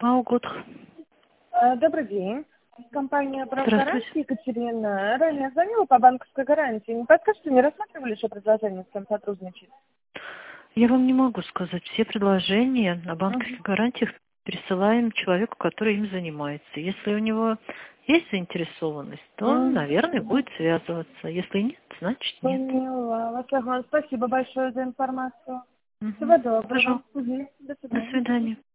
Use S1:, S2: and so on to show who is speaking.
S1: Маугут.
S2: Добрый день. Компания
S1: Здравствуйте.
S2: «Правгаранти», Екатерина. Ранее звонила по банковской гарантии. Не подскажете, не рассматривали еще предложение с кем сотрудничать?
S1: Я вам не могу сказать. Все предложения о банковских гарантиях пересылаем человеку, который им занимается. Если у него есть заинтересованность, то он, наверное, будет связываться. Если нет, значит нет.
S2: Поняла. Вас согласна. Спасибо большое за информацию.
S1: Мгм.
S2: Всего доброго.
S1: Пожалуйста.
S2: До
S1: До
S2: свидания.
S1: свидания.